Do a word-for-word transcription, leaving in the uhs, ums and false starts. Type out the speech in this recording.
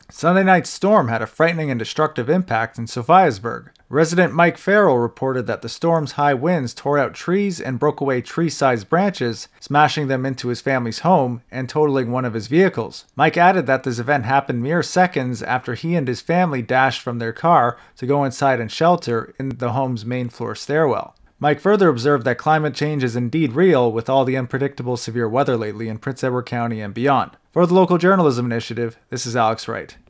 Sunday night's storm had a frightening and destructive impact in Sophiasburg. Resident Mike Farrell reported that the storm's high winds tore out trees and broke away tree-sized branches, smashing them into his family's home and totaling one of his vehicles. Mike added that this event happened mere seconds after he and his family dashed from their car to go inside and shelter in the home's main floor stairwell. Mike further observed that climate change is indeed real with all the unpredictable severe weather lately in Prince Edward County and beyond. For the Local Journalism Initiative, this is Alex Wright.